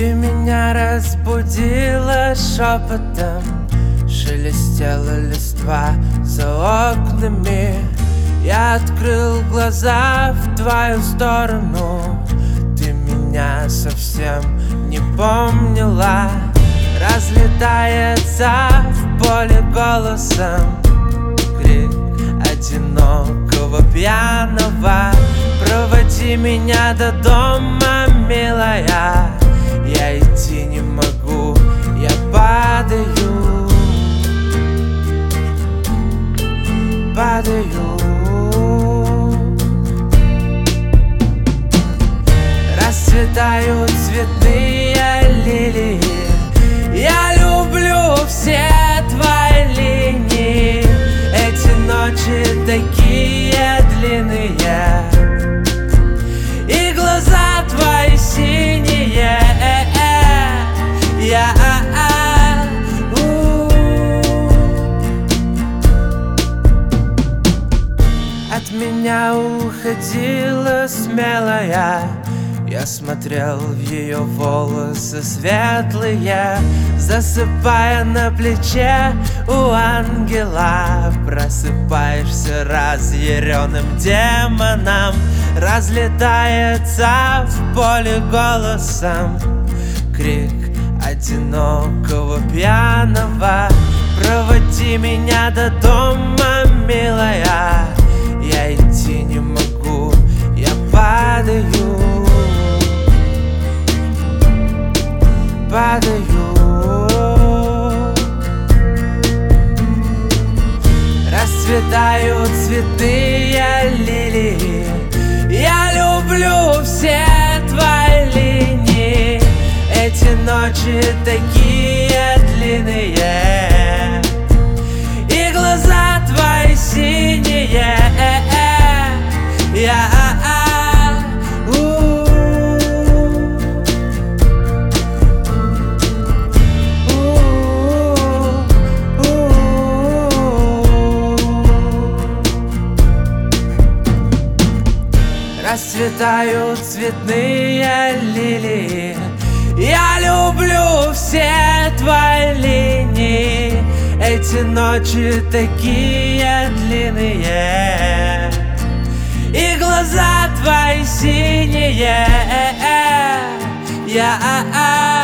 Ты меня разбудила шепотом, шелестела листва за окнами. Я открыл глаза в твою сторону, ты меня совсем не помнила. Разлетается в поле голосом крик одинокого пьяного. Проводи меня до дома, милая, я идти не могу, я падаю, падаю. Расцветают цветные лилии, я люблю все твои линии. Эти ночи такие длинные, и глаза твои синие. Я от меня уходила смелая, я смотрел в ее волосы светлые, засыпая на плече у ангела. Просыпаешься разъяренным демоном, разлетается в поле голосом крик одинокого пьяного. Проводи меня до дома, милая, я идти не могу, я падаю, падаю. Расцветают цветные лилии, я люблю все твои линии. Эти ночи такие длинные, и глаза твои синие. Я расцветают цветные лилии, я люблю все твои линии. Эти ночи такие длинные, и глаза твои синие. Я